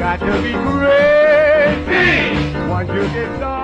got to be crazy once you get started.